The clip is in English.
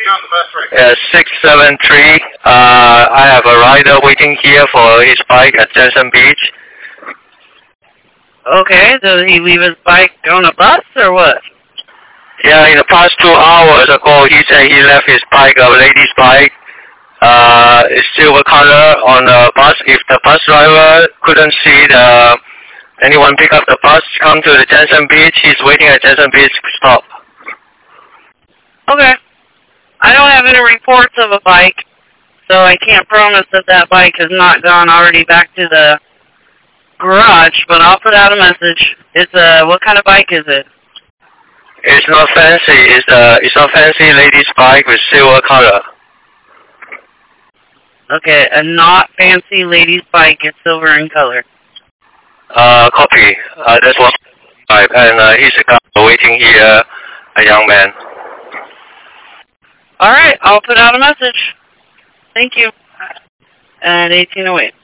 673. I have a rider waiting here for his bike at Jensen Beach. Okay, did he leave his bike on a bus or what? Yeah, in the past 2 hours ago, he said he left his bike, a lady's bike. It's silver color on the bus. If the bus driver couldn't see anyone pick up the bus, come to the Jensen Beach. He's waiting at Jensen Beach stop. Okay. I don't have any reports of a bike, so I can't promise that that bike has not gone already back to the garage, but I'll put out a message. It's what kind of bike is it? It's not fancy. It's not fancy lady's bike with silver color. Okay, a not fancy lady's bike. It's silver in color. Copy. That's one. And he's a guy waiting here, a young man. All right, I'll put out a message. Thank you. At 1808.